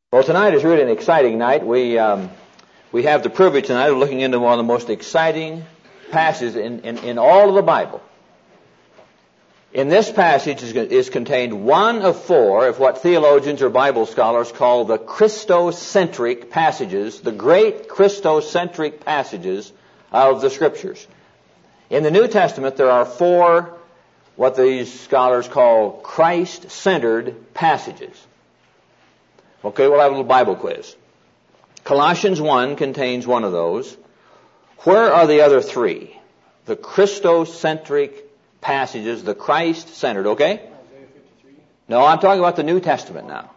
Well, tonight is really an exciting night. We have the privilege tonight of looking into one of the most exciting passages in all of the Bible. In this passage is contained one of four of what theologians or Bible scholars call the Christocentric passages, the great Christocentric passages of the Scriptures. In the New Testament, there are four what these scholars call Christ-centered passages. Okay, we'll have a little Bible quiz. Colossians 1 contains one of those. Where are the other three? The Christocentric passages, the Christ-centered, okay? Isaiah 53. No, I'm talking about the New Testament now.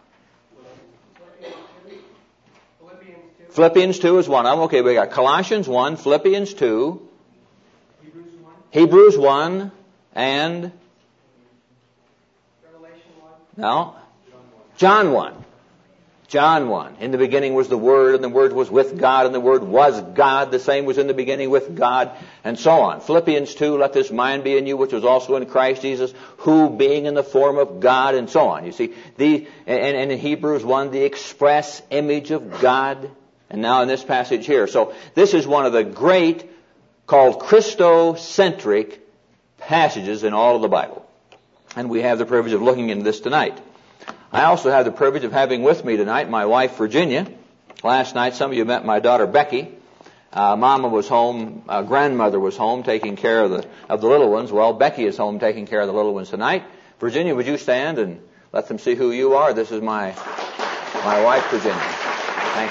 Philippians 2 is one of them. Okay, we got Colossians 1, Philippians 2, Hebrews 1, and Revelation 1. No, John 1. John 1. In the beginning was the Word, and the Word was with God, and the Word was God. The same was in the beginning with God, and so on. Philippians 2, let this mind be in you, which was also in Christ Jesus, who being in the form of God, and so on. You see, and in Hebrews 1, the express image of God, and now in this passage here. So this is one of the great, called Christocentric passages in all of the Bible. And we have the privilege of looking into this tonight. I also have the privilege of having with me tonight my wife, Virginia. Last night, some of you met my daughter, Becky. Mama was home, grandmother was home taking care of the little ones. Well, Becky is home taking care of the little ones tonight. Virginia, would you stand and let them see who you are? This is my wife, Virginia. Thank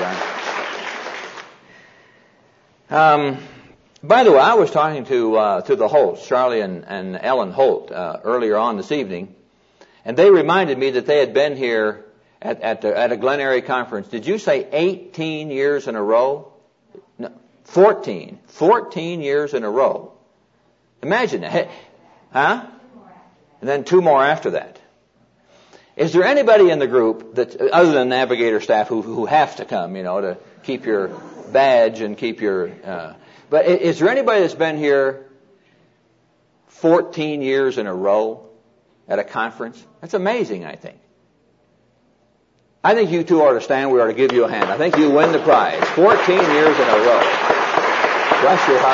you, sweetheart. By the way, I was talking to the Holts, Charlie and Ellen Holt, earlier on this evening. And they reminded me that they had been here at a Glen Eyrie conference. Did you say 18 years in a row? No, 14. 14 years in a row. Imagine that. Huh? And then 2 more after that. Is there anybody in the group that, other than Navigator staff, who have to come, to keep your badge and keep your... but is there anybody that's been here 14 years in a row? At a conference? That's amazing, I think. I think you two ought to stand. We ought to give you a hand. I think you win the prize. 14 years in a row. Bless your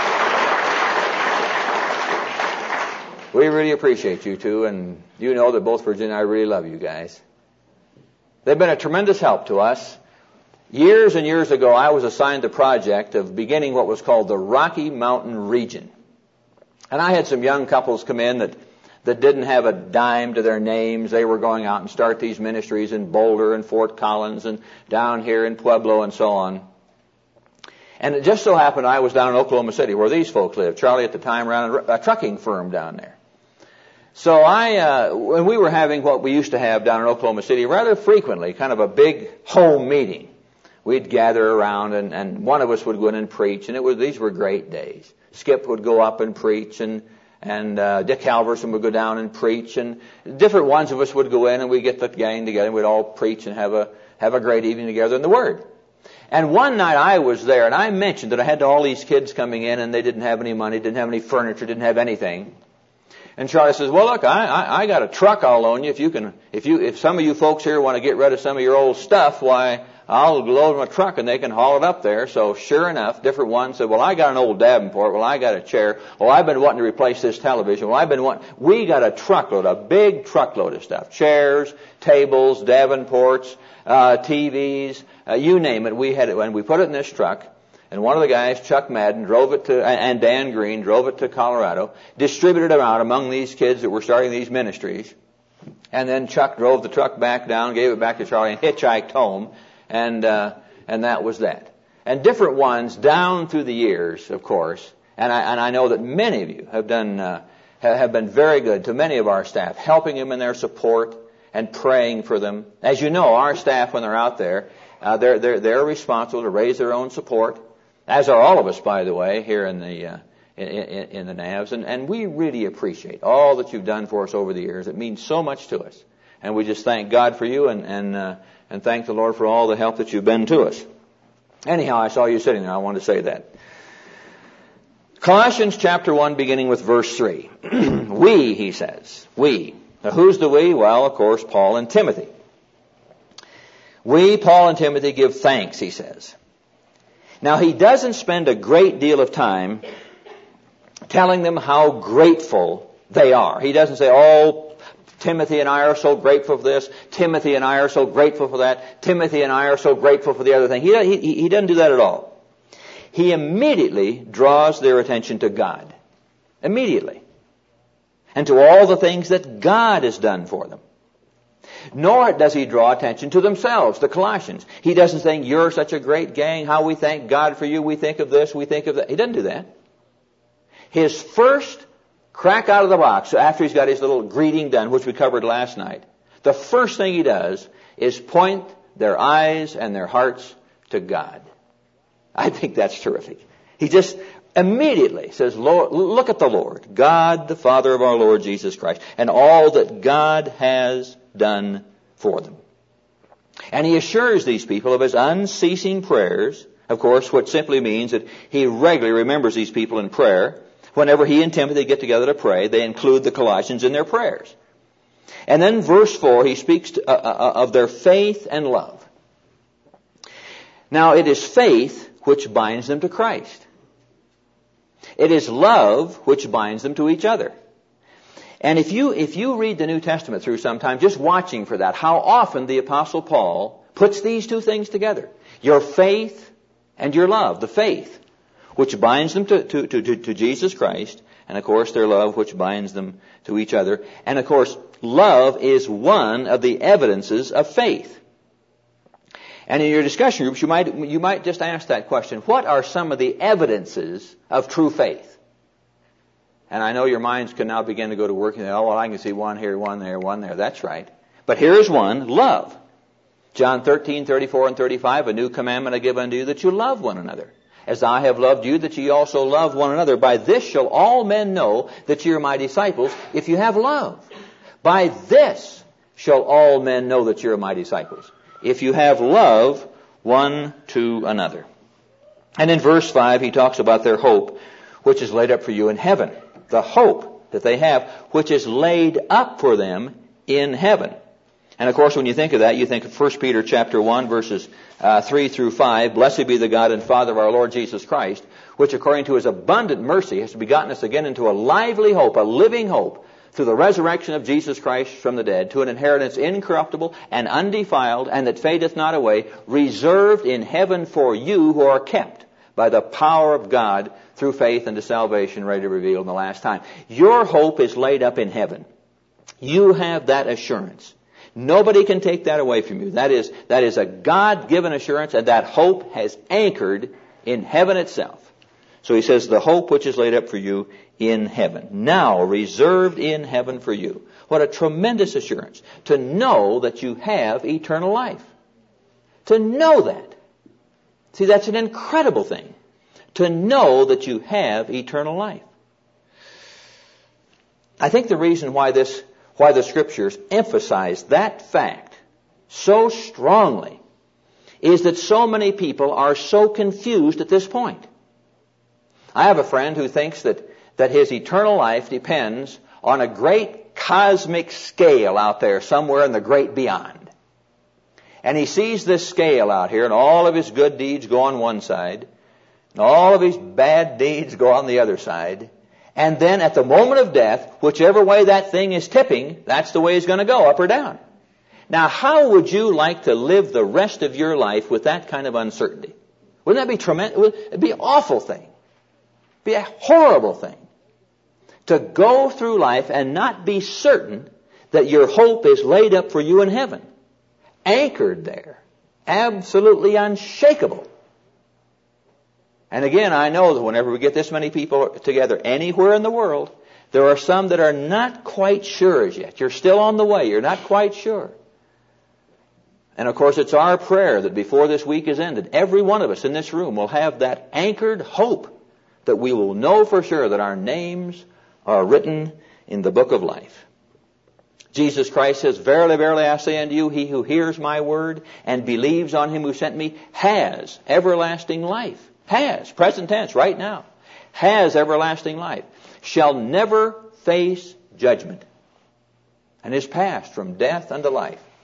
hearts. We really appreciate you two, and you know that both Virginia and I really love you guys. They've been a tremendous help to us. Years and years ago, I was assigned the project of beginning what was called the Rocky Mountain region. And I had some young couples come in that didn't have a dime to their names. They were going out and start these ministries in Boulder and Fort Collins and down here in Pueblo and so on. And it just so happened I was down in Oklahoma City where these folks live. Charlie at the time ran a trucking firm down there. So when we were having what we used to have down in Oklahoma City rather frequently, kind of a big home meeting, we'd gather around and one of us would go in and preach, and these were great days. Skip would go up and preach, and Dick Halverson would go down and preach, and different ones of us would go in, and we'd get the gang together, and we'd all preach and have a great evening together in the Word. And one night I was there, and I mentioned that I had all these kids coming in, and they didn't have any money, didn't have any furniture, didn't have anything. And Charlie says, "Well, look, I got a truck I'll loan you. If some of you folks here want to get rid of some of your old stuff, why, I'll load them a truck and they can haul it up there." So sure enough, different ones said, "Well, I got an old Davenport. Well, I got a chair. Well, I've been wanting to replace this television. Well, we got a truckload, a big truckload of stuff. Chairs, tables, Davenports, TVs, you name it. We had it when we put it in this truck. And one of the guys, Chuck Madden, and Dan Green drove it to Colorado, distributed it out among these kids that were starting these ministries. And then Chuck drove the truck back down, gave it back to Charlie, and hitchhiked home. And that was that. And different ones down through the years, of course. And I know that many of you have been very good to many of our staff, helping them in their support and praying for them. As you know, our staff, when they're out there, they're responsible to raise their own support, as are all of us, by the way, here in the Navs. And we really appreciate all that you've done for us over the years. It means so much to us. And we just thank God for you and thank the Lord for all the help that you've been to us. Anyhow, I saw you sitting there. I wanted to say that. Colossians chapter 1, beginning with verse 3. We, he says. We. Now, who's the we? Well, of course, Paul and Timothy. We, Paul and Timothy, give thanks, he says. Now, he doesn't spend a great deal of time telling them how grateful they are. He doesn't say, oh, Timothy and I are so grateful for this. Timothy and I are so grateful for that. Timothy and I are so grateful for the other thing. He doesn't do that at all. He immediately draws their attention to God. Immediately. And to all the things that God has done for them. Nor does he draw attention to themselves, the Colossians. He doesn't think, you're such a great gang, how we thank God for you, we think of this, we think of that. He doesn't do that. His first crack out of the box, after he's got his little greeting done, which we covered last night, the first thing he does is point their eyes and their hearts to God. I think that's terrific. He just immediately says, Lord, look at the Lord, God, the Father of our Lord Jesus Christ, and all that God has done for them. And he assures these people of his unceasing prayers, of course, which simply means that he regularly remembers these people in prayer. Whenever he and Timothy get together to pray, they include the Colossians in their prayers. And then verse 4, he speaks of their faith and love. Now, it is faith which binds them to Christ. It is love which binds them to each other. And if you read the New Testament through sometime, just watching for that, how often the Apostle Paul puts these two things together. Your faith and your love. The faith, which binds them to Jesus Christ, and of course their love, which binds them to each other. And of course, love is one of the evidences of faith. And in your discussion groups, you might just ask that question, what are some of the evidences of true faith? And I know your minds can now begin to go to work and say, oh, well, I can see one here, one there, one there. That's right. But here's one, love. John 13:34 and 35, a new commandment I give unto you, that you love one another. As I have loved you, that ye also love one another. By this shall all men know that ye are my disciples, if you have love. By this shall all men know that ye are my disciples, if you have love one to another. And in verse 5, he talks about their hope, which is laid up for you in heaven. The hope that they have, which is laid up for them in heaven. And of course, when you think of that, you think of 1 Peter chapter 1, verses 3 through 5. Blessed be the God and Father of our Lord Jesus Christ, which according to his abundant mercy has begotten us again into a lively hope, a living hope, through the resurrection of Jesus Christ from the dead, to an inheritance incorruptible and undefiled, and that fadeth not away, reserved in heaven for you who are kept by the power of God through faith unto salvation, ready to reveal in the last time. Your hope is laid up in heaven. You have that assurance. Nobody can take that away from you. That is a God-given assurance, and that hope has anchored in heaven itself. So he says, the hope which is laid up for you in heaven. Now reserved in heaven for you. What a tremendous assurance. To know that you have eternal life. To know that. See, that's an incredible thing. To know that you have eternal life. I think the reason why the Scriptures emphasize that fact so strongly is that so many people are so confused at this point. I have a friend who thinks that his eternal life depends on a great cosmic scale out there somewhere in the great beyond. And he sees this scale out here, and all of his good deeds go on one side, and all of his bad deeds go on the other side. And then at the moment of death, whichever way that thing is tipping, that's the way it's going to go, up or down. Now, how would you like to live the rest of your life with that kind of uncertainty? Wouldn't that be tremendous? It'd be an awful thing. It'd be a horrible thing. To go through life and not be certain that your hope is laid up for you in heaven. Anchored there. Absolutely unshakable. And again, I know that whenever we get this many people together anywhere in the world, there are some that are not quite sure as yet. You're still on the way. You're not quite sure. And of course, it's our prayer that before this week is ended, every one of us in this room will have that anchored hope that we will know for sure that our names are written in the book of life. Jesus Christ says, Verily, verily, I say unto you, he who hears my word and believes on him who sent me has everlasting life. Has, present tense, right now, has everlasting life, shall never face judgment, and is passed from death unto life.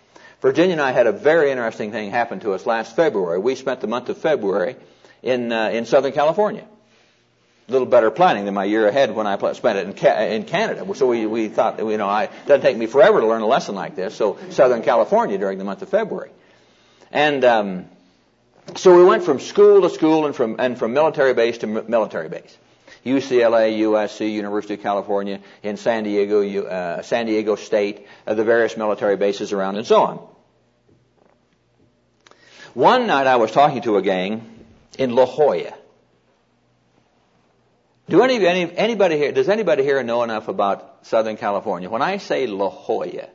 Virginia and I had a very interesting thing happen to us last February. We spent the month of February in Southern California. A little better planning than my year ahead when I spent it in Canada. So we thought, it doesn't take me forever to learn a lesson like this. So Southern California during the month of February. And so we went from school to school and from military base to military base. UCLA, USC, University of California, in San Diego State, the various military bases around, and so on. One night I was talking to a gang in La Jolla. Does anybody here know enough about Southern California? When I say La Jolla,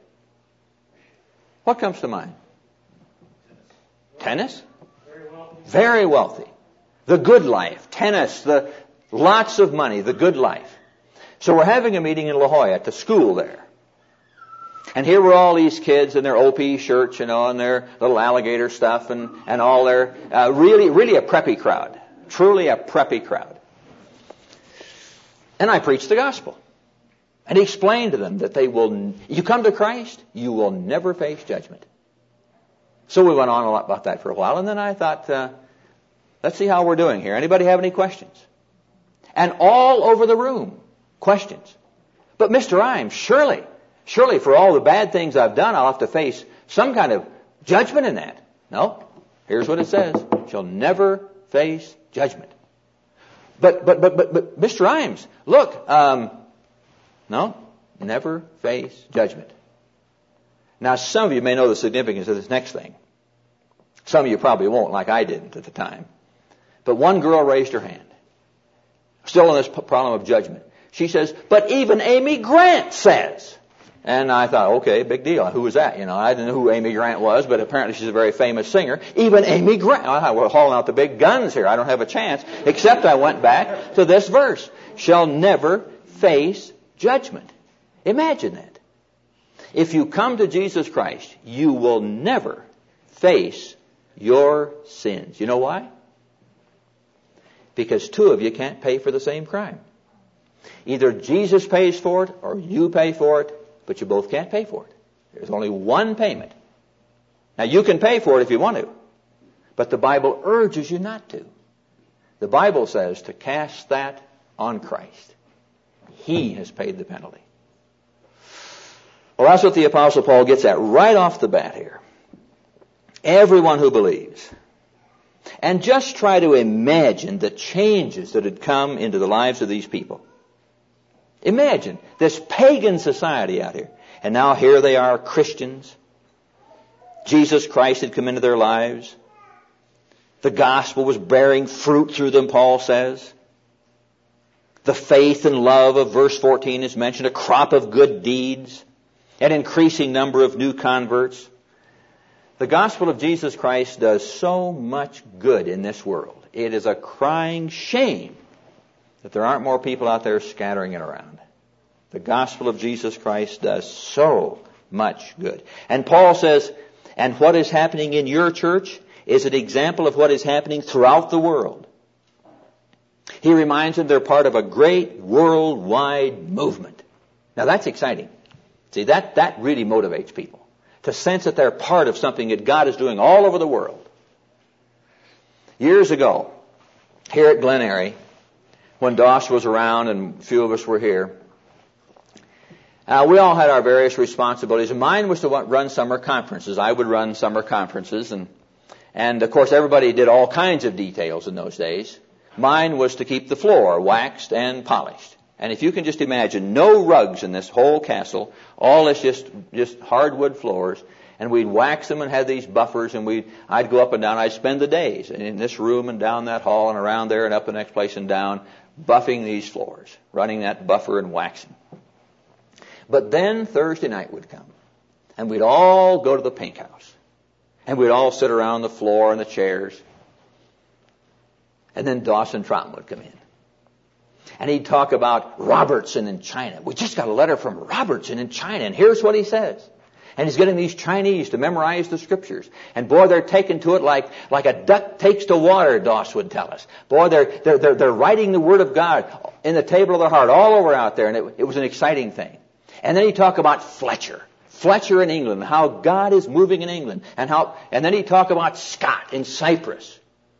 what comes to mind? Tennis? Very wealthy. The good life. Tennis, lots of money, the good life. So we're having a meeting in La Jolla at the school there. And here were all these kids in their OP shirts, and their little alligator stuff and all their, really a preppy crowd. Truly a preppy crowd. And I preached the gospel. And he explained to them that you come to Christ, you will never face judgment. So we went on a lot about that for a while, and then I thought, let's see how we're doing here. Anybody have any questions? And all over the room, questions. But Mr. Imes, surely for all the bad things I've done, I'll have to face some kind of judgment in that. No. Here's what it says. Shall never face judgment. But Mr. Imes, look, no, never face judgment. Now, some of you may know the significance of this next thing. Some of you probably won't, like I didn't at the time. But one girl raised her hand. Still on this problem of judgment. She says, but even Amy Grant says. And I thought, okay, big deal. Who was that? I didn't know who Amy Grant was, but apparently she's a very famous singer. Even Amy Grant. I thought, we're hauling out the big guns here. I don't have a chance. Except I went back to this verse. Shall never face judgment. Imagine that. If you come to Jesus Christ, you will never face your sins. You know why? Because two of you can't pay for the same crime. Either Jesus pays for it or you pay for it, but you both can't pay for it. There's only one payment. Now you can pay for it if you want to, but the Bible urges you not to. The Bible says to cast that on Christ. He has paid the penalty. Well, that's what the Apostle Paul gets at right off the bat here. Everyone who believes. And just try to imagine the changes that had come into the lives of these people. Imagine this pagan society out here. And now here they are, Christians. Jesus Christ had come into their lives. The gospel was bearing fruit through them, Paul says. The faith and love of verse 14 is mentioned, a crop of good deeds, an increasing number of new converts. The gospel of Jesus Christ does so much good in this world. It is a crying shame that there aren't more people out there scattering it around. The gospel of Jesus Christ does so much good. And Paul says, and what is happening in your church is an example of what is happening throughout the world. He reminds them they're part of a great worldwide movement. Now that's exciting. See, that really motivates people. To sense that they're part of something that God is doing all over the world. Years ago, here at Glen Eyrie, when Doss was around and a few of us were here, we all had our various responsibilities. And mine was to run summer conferences. I would run summer conferences. And of course, everybody did all kinds of details in those days. Mine was to keep the floor waxed and polished. And if you can just imagine, no rugs in this whole castle, all this just hardwood floors, and we'd wax them and have these buffers, and I'd go up and down. I'd spend the days in this room and down that hall and around there and up the next place and down, buffing these floors, running that buffer and waxing. But then Thursday night would come, and we'd all go to the Pink House, and we'd all sit around the floor and the chairs, and then Dawson Trotman would come in. And he'd talk about Robertson in China. We just got a letter from Robertson in China, and here's what he says. And he's getting these Chinese to memorize the scriptures. And boy, they're taking to it like a duck takes to water, Doss would tell us. Boy, they're writing the Word of God in the table of their heart all over out there, and it was an exciting thing. And then he'd talk about Fletcher. Fletcher in England, how God is moving in England, and then he'd talk about Scott in Cyprus.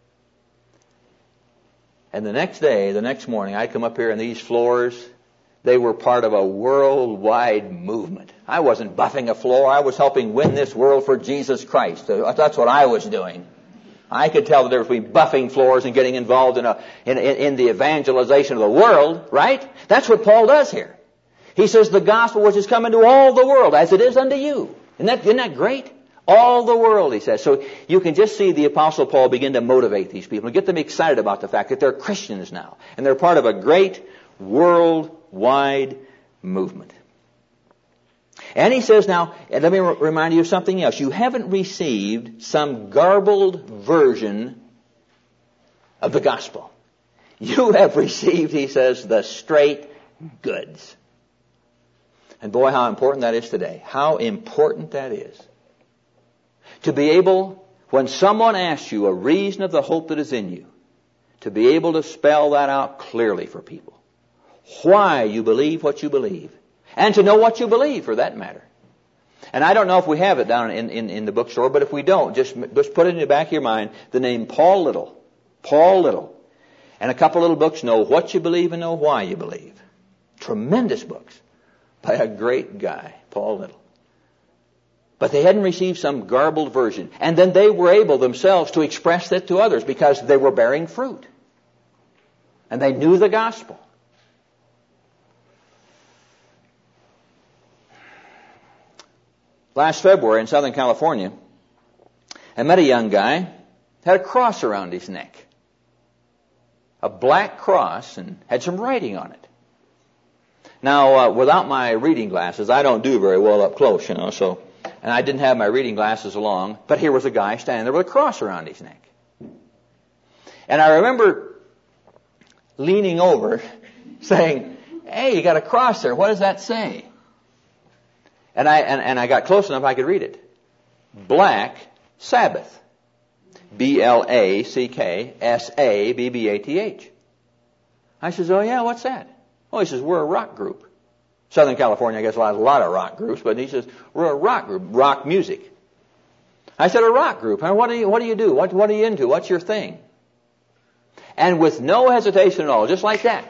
And the next day, the next morning, I'd come up here and these floors, they were part of a worldwide movement. I wasn't buffing a floor. I was helping win this world for Jesus Christ. That's what I was doing. I could tell the difference between buffing floors and getting involved in the evangelization of the world, right? That's what Paul does here. He says the gospel which is come into all the world as it is unto you. Isn't that great? All the world, he says. So you can just see the Apostle Paul begin to motivate these people and get them excited about the fact that they're Christians now. And they're part of a great worldwide movement. And he says now, and let me remind you of something else. You haven't received some garbled version of the gospel. You have received, he says, the straight goods. And boy, how important that is today. How important that is. To be able, when someone asks you a reason of the hope that is in you, to be able to spell that out clearly for people. Why you believe what you believe. And to know what you believe, for that matter. And I don't know if we have it down in the bookstore, but if we don't, just put it in the back of your mind, the name Paul Little. Paul Little. And a couple little books, Know What You Believe and Know Why You Believe. Tremendous books by a great guy, Paul Little. But they hadn't received some garbled version. And then they were able themselves to express that to others because they were bearing fruit. And they knew the gospel. Last February in Southern California, I met a young guy, had a cross around his neck. A black cross, and had some writing on it. Now, without my reading glasses, I don't do very well up close, so, and I didn't have my reading glasses along, but here was a guy standing there with a cross around his neck. And I remember leaning over, saying, "Hey, you got a cross there. What does that say?" And I got close enough I could read it. Black Sabbath. BLACKSABBATH. I says, "Oh yeah, what's that?" Oh, he says, "We're a rock group." Southern California, I guess, has a lot of rock groups, but he says, "We're a rock group, rock music." I said, "A rock group? Huh? What do you do? What are you into? What's your thing?" And with no hesitation at all, just like that,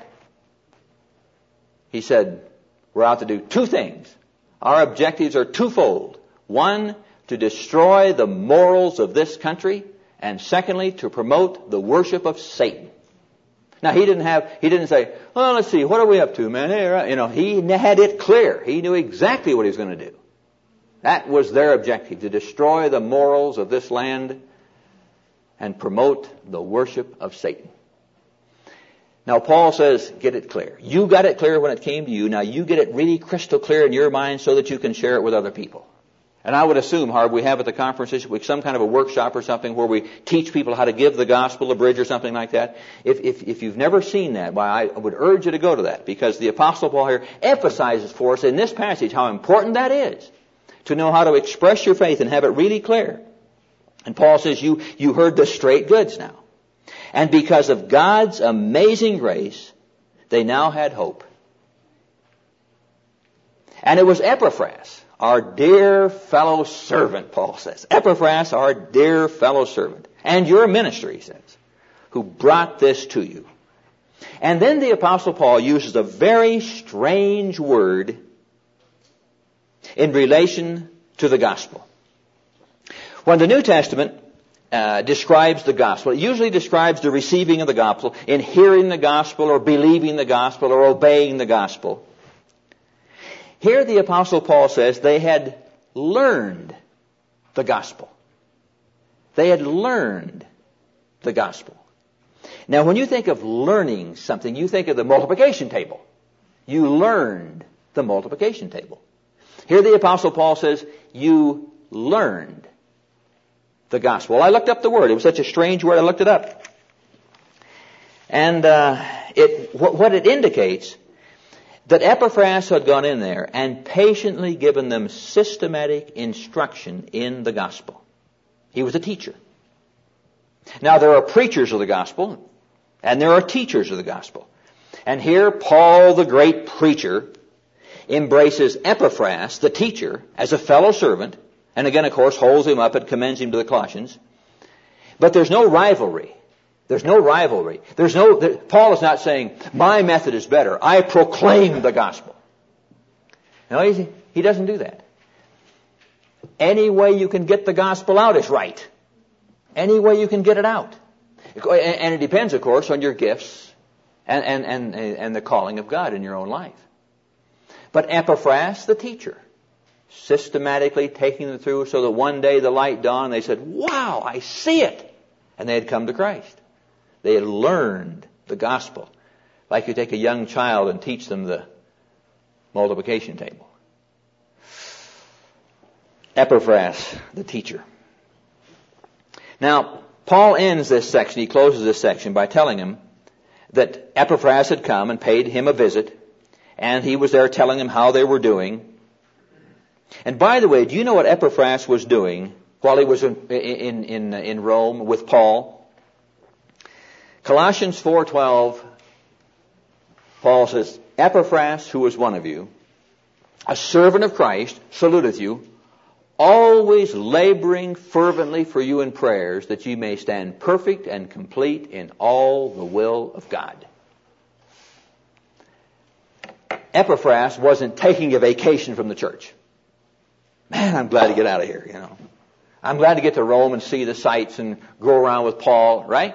he said, "We're out to do two things. Our objectives are twofold. One, to destroy the morals of this country, and secondly, to promote the worship of Satan." Now he didn't say, "Well, let's see, what are we up to, man?" He had it clear. He knew exactly what he was going to do. That was their objective, to destroy the morals of this land and promote the worship of Satan. Now Paul says, get it clear. You got it clear when it came to you. Now you get it really crystal clear in your mind so that you can share it with other people. And I would assume, Harv, we have at the conference this week some kind of a workshop or something where we teach people how to give the gospel, a bridge or something like that. If you've never seen that, why, I would urge you to go to that, because the Apostle Paul here emphasizes for us in this passage how important that is to know how to express your faith and have it really clear. And Paul says, you heard the straight goods now. And because of God's amazing grace, they now had hope. And it was Epaphras, our dear fellow servant, Paul says. Epaphras, our dear fellow servant. And your minister, he says, who brought this to you. And then the Apostle Paul uses a very strange word in relation to the gospel. When the New Testament describes the gospel, it usually describes the receiving of the gospel in hearing the gospel or believing the gospel or obeying the gospel. Here the Apostle Paul says they had learned the gospel. They had learned the gospel. Now when you think of learning something, you think of the multiplication table. You learned the multiplication table. Here the Apostle Paul says, you learned the gospel. Well, I looked up the word. It was such a strange word, I looked it up. And what it indicates, that Epaphras had gone in there and patiently given them systematic instruction in the gospel. He was a teacher. Now there are preachers of the gospel, and there are teachers of the gospel. And here Paul, the great preacher, embraces Epaphras, the teacher, as a fellow servant, and again, of course, holds him up and commends him to the Colossians. But there's no rivalry. There's no rivalry. Paul is not saying, my method is better. I proclaim the gospel. No, he doesn't do that. Any way you can get the gospel out is right. Any way you can get it out. And it depends, of course, on your gifts and the calling of God in your own life. But Epaphras, the teacher, systematically taking them through so that one day the light dawned and they said, wow, I see it. And they had come to Christ. They had learned the gospel. Like you take a young child and teach them the multiplication table. Epaphras, the teacher. Now, Paul ends this section, he closes this section by telling him that Epaphras had come and paid him a visit, and he was there telling him how they were doing. And by the way, do you know what Epaphras was doing while he was in Rome with Paul? Colossians 4:12, Paul says, Epaphras, who is one of you, a servant of Christ, saluteth you, always laboring fervently for you in prayers, that ye may stand perfect and complete in all the will of God. Epaphras wasn't taking a vacation from the church. Man, I'm glad to get out of here, you know. I'm glad to get to Rome and see the sights and go around with Paul, right?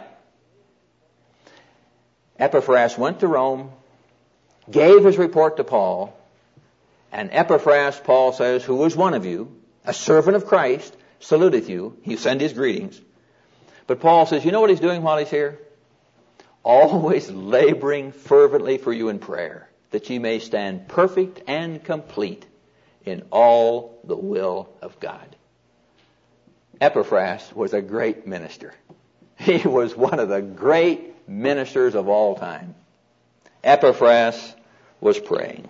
Epaphras went to Rome, gave his report to Paul, and Epaphras, Paul says, who is one of you, a servant of Christ, saluteth you. He sent his greetings. But Paul says, you know what he's doing while he's here? Always laboring fervently for you in prayer, that ye may stand perfect and complete in all the will of God. Epaphras was a great minister. He was one of the great ministers of all time. Epaphras was praying.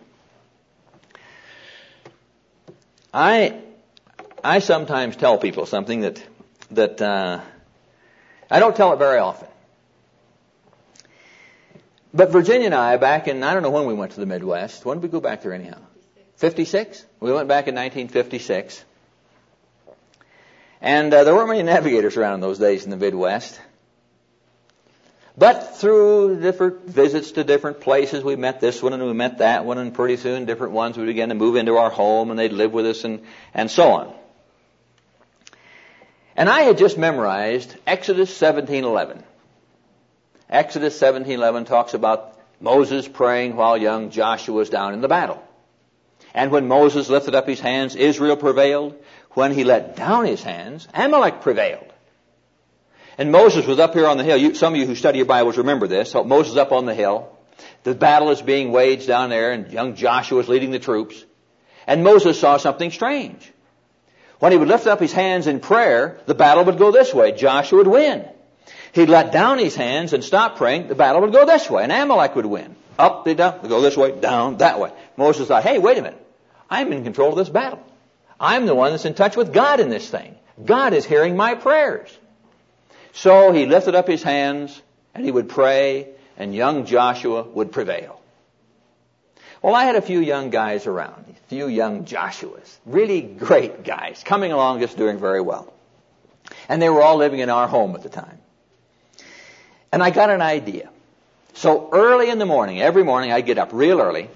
I sometimes tell people something that I don't tell it very often. But Virginia and I, back in, I don't know when we went to the Midwest. When did we go back there anyhow? 56? We went back in 1956. And there weren't many navigators around in those days in the Midwest. But through different visits to different places, we met this one and we met that one, and pretty soon different ones would begin to move into our home and they'd live with us and so on. And I had just memorized Exodus 17:11. Exodus 17:11 talks about Moses praying while young Joshua was down in the battle. And when Moses lifted up his hands, Israel prevailed. When he let down his hands, Amalek prevailed. And Moses was up here on the hill. Some of you who study your Bibles remember this. So Moses up on the hill. The battle is being waged down there, and young Joshua is leading the troops. And Moses saw something strange. When he would lift up his hands in prayer, the battle would go this way. Joshua would win. He'd let down his hands and stop praying. The battle would go this way, and Amalek would win. Up, they down, they go this way, down, that way. Moses thought, hey, wait a minute. I'm in control of this battle. I'm the one that's in touch with God in this thing. God is hearing my prayers. So he lifted up his hands and he would pray, and young Joshua would prevail. Well, I had a few young guys around, a few young Joshuas, really great guys, coming along just doing very well. And they were all living in our home at the time. And I got an idea. So early in the morning, every morning I'd get up real early,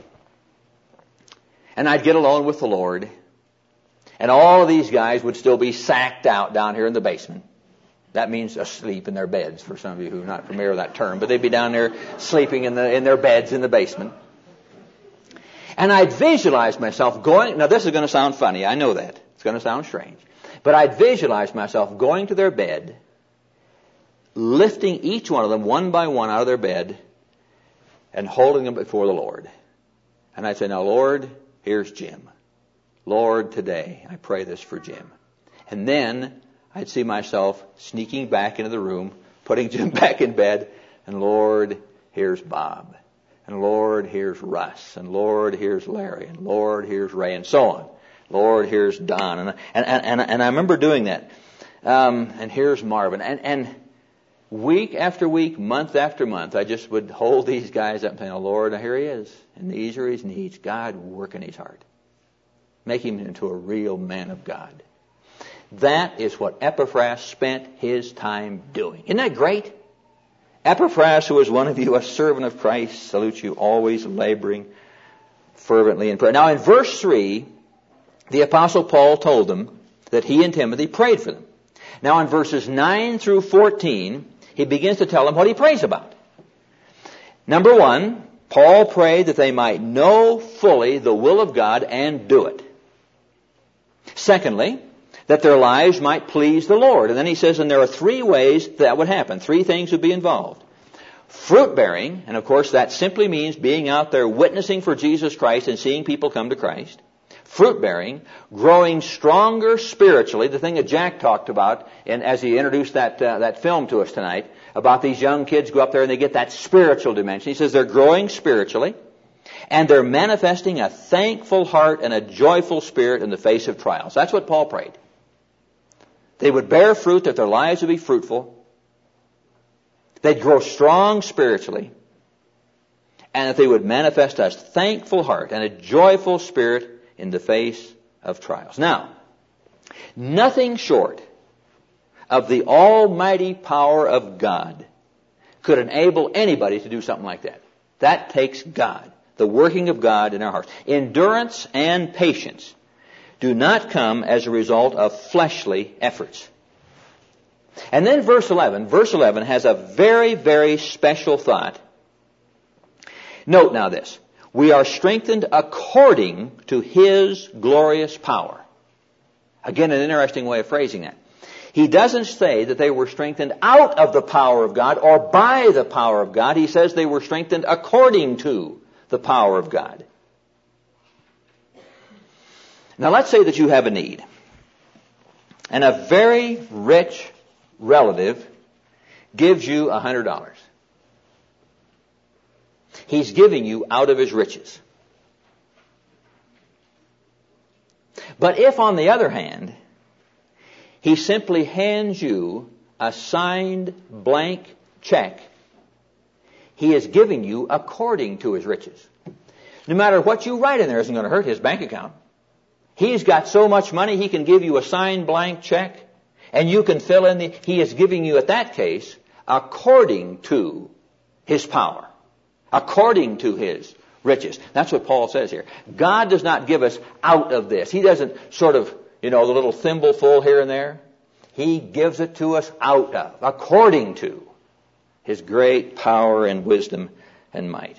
and I'd get alone with the Lord, and all of these guys would still be sacked out down here in the basement. That means asleep in their beds, for some of you who are not familiar with that term. But they'd be down there sleeping in their beds in the basement. And I'd visualize myself going, now this is going to sound funny, I know that. It's going to sound strange. But I'd visualize myself going to their bed, lifting each one of them one by one out of their bed, and holding them before the Lord. And I'd say, now Lord, here's Jim. Lord, today I pray this for Jim. And then I'd see myself sneaking back into the room, putting Jim back in bed, and Lord, here's Bob. And Lord, here's Russ. And Lord, here's Larry. And Lord, here's Ray, and so on. Lord, here's Don. And I remember doing that. And here's Marvin. And week after week, month after month, I just would hold these guys up and say, oh, Lord, here he is. And these are his needs. God, work in his heart. Make him into a real man of God. That is what Epaphras spent his time doing. Isn't that great? Epaphras, who is one of you, a servant of Christ, salutes you, always laboring fervently in prayer. Now in verse 3, the Apostle Paul told them that he and Timothy prayed for them. Now in verses 9 through 14, he begins to tell them what he prays about. Number 1, Paul prayed that they might know fully the will of God and do it. Secondly, that their lives might please the Lord. And then he says, and there are 3 ways that would happen. 3 things would be involved. Fruit bearing, and of course that simply means being out there witnessing for Jesus Christ and seeing people come to Christ. Fruit bearing, growing stronger spiritually, the thing that Jack talked about as he introduced that film to us tonight, about these young kids go up there and they get that spiritual dimension. He says they're growing spiritually, and they're manifesting a thankful heart and a joyful spirit in the face of trials. That's what Paul prayed. They would bear fruit, that their lives would be fruitful. They'd grow strong spiritually, and that they would manifest a thankful heart and a joyful spirit in the face of trials. Now, nothing short of the almighty power of God could enable anybody to do something like that. That takes God, the working of God in our hearts. Endurance and patience do not come as a result of fleshly efforts. And then verse 11 has a very, very special thought. Note now this. We are strengthened according to his glorious power. Again, an interesting way of phrasing that. He doesn't say that they were strengthened out of the power of God or by the power of God. He says they were strengthened according to the power of God. Now let's say that you have a need, and a very rich relative gives you $100. He's giving you out of his riches. But if, on the other hand, he simply hands you a signed blank check, he is giving you according to his riches. No matter what you write in there isn't going to hurt his bank account. He's got so much money he can give you a signed blank check, and you can fill in he is giving you, at that case, according to his power. According to his riches. That's what Paul says here. God does not give us out of this. He doesn't sort of, the little thimbleful here and there. He gives it to us out of, according to his great power and wisdom and might.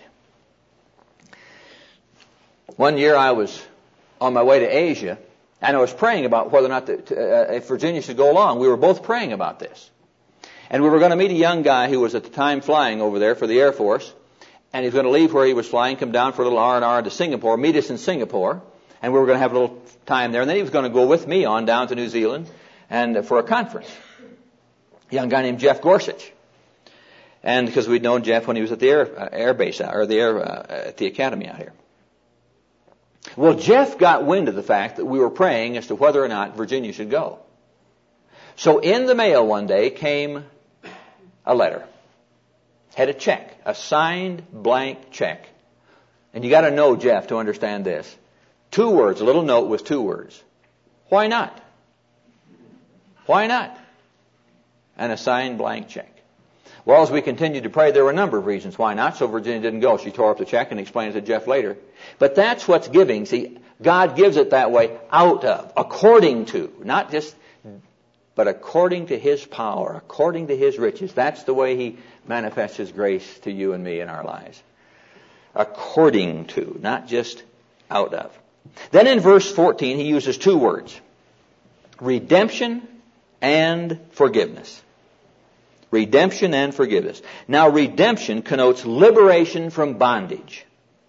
One year I was on my way to Asia, and I was praying about whether or not if Virginia should go along. We were both praying about this. And we were going to meet a young guy who was at the time flying over there for the Air Force. And he was going to leave where he was flying, come down for a little R&R to Singapore, meet us in Singapore, and we were going to have a little time there. And then he was going to go with me on down to New Zealand and for a conference. A young guy named Jeff Gorsuch. And because we'd known Jeff when he was at the air base, or at the academy out here. Well, Jeff got wind of the fact that we were praying as to whether or not Virginia should go. So in the mail one day came a letter. Had a check, a signed blank check. And you got to know Jeff to understand this. 2 words, a little note with 2 words. Why not? Why not? And a signed blank check. Well, as we continued to pray, there were a number of reasons why not. So Virginia didn't go. She tore up the check and explained it to Jeff later. But that's what's giving. See, God gives it that way, out of, according to, not just, but according to his power, according to his riches. That's the way he manifests his grace to you and me in our lives. According to, not just out of. Then in verse 14, he uses 2 words. Redemption and forgiveness. Redemption and forgiveness. Now, redemption connotes liberation from bondage.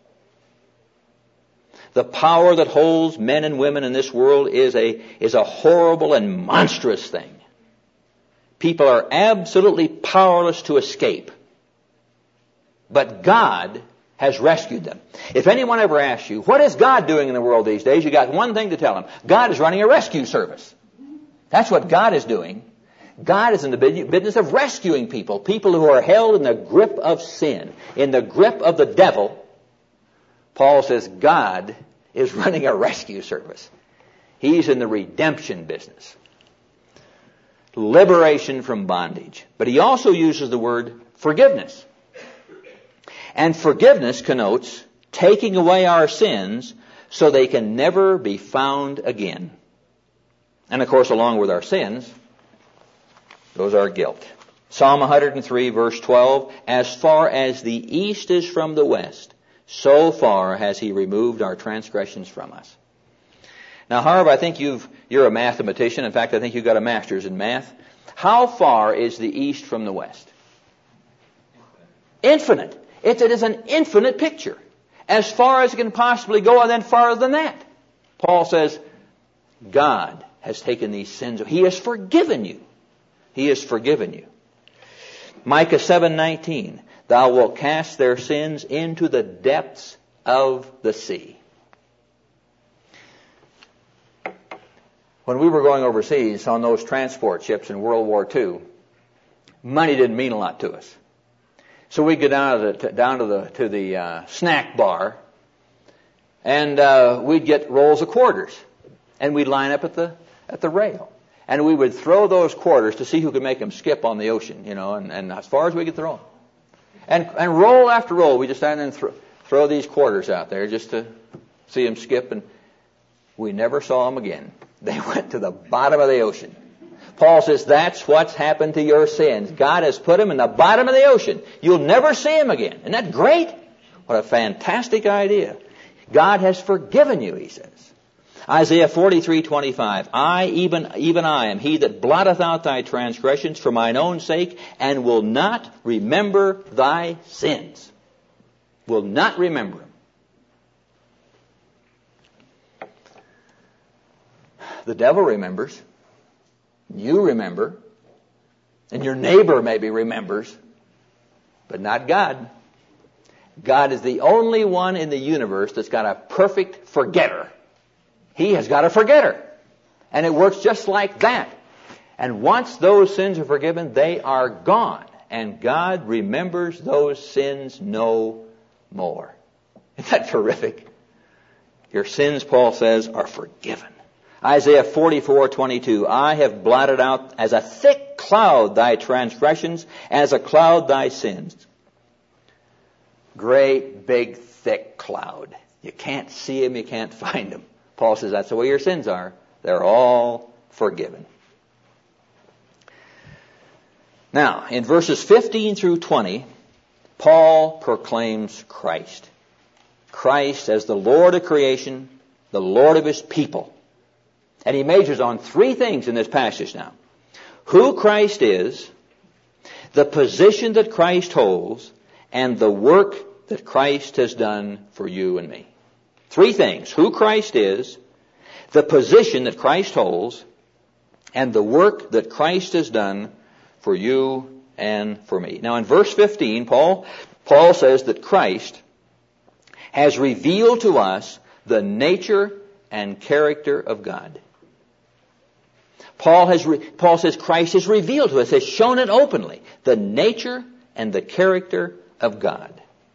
The power that holds men and women in this world is a horrible and monstrous thing. People are absolutely powerless to escape. But God has rescued them. If anyone ever asks you, what is God doing in the world these days? You got one thing to tell them. God is running a rescue service. That's what God is doing. God is in the business of rescuing people who are held in the grip of sin, in the grip of the devil. Paul says God is running a rescue service. He's in the redemption business. Liberation from bondage. But he also uses the word forgiveness. And forgiveness connotes taking away our sins so they can never be found again. And of course, along with our sins, goes our guilt. Psalm 103 verse 12, as far as the east is from the west, so far has he removed our transgressions from us. Now, Harv, I think you're a mathematician. In fact, I think you've got a master's in math. How far is the east from the west? Infinite. It is an infinite picture. As far as it can possibly go, and then farther than that. Paul says, God has taken these sins. He has forgiven you. He has forgiven you. Micah 7:19, thou wilt cast their sins into the depths of the sea. When we were going overseas on those transport ships in World War II, money didn't mean a lot to us. So we'd go down to the snack bar, and we'd get rolls of quarters, and we'd line up at the rail, and we would throw those quarters to see who could make them skip on the ocean, and as far as we could throw them, and roll after roll, we just stand and throw these quarters out there just to see them skip, and we never saw them again. They went to the bottom of the ocean. Paul says that's what's happened to your sins. God has put them in the bottom of the ocean. You'll never see them again. Isn't that great? What a fantastic idea. God has forgiven you, he says. Isaiah 43:25, I, even I, am he that blotteth out thy transgressions for mine own sake, and will not remember thy sins. Will not remember them. The devil remembers. You remember. And your neighbor maybe remembers. But not God. God is the only one in the universe that's got a perfect forgetter. He has got a forgetter. And it works just like that. And once those sins are forgiven, they are gone. And God remembers those sins no more. Isn't that terrific? Your sins, Paul says, are forgiven. Isaiah 44:22, I have blotted out as a thick cloud thy transgressions, as a cloud thy sins. Great, big, thick cloud. You can't see them, you can't find them. Paul says that's the way your sins are. They're all forgiven. Now, in verses 15 through 20, Paul proclaims Christ. Christ as the Lord of creation, the Lord of his people. And he majors on three things in this passage now. Who Christ is, the position that Christ holds, and the work that Christ has done for you and me. Three things. Who Christ is, the position that Christ holds, and the work that Christ has done for you and for me. Now in verse 15, Paul says that Christ has revealed to us the nature and character of God. Paul says Christ has revealed to us, has shown it openly, the nature and the character of God.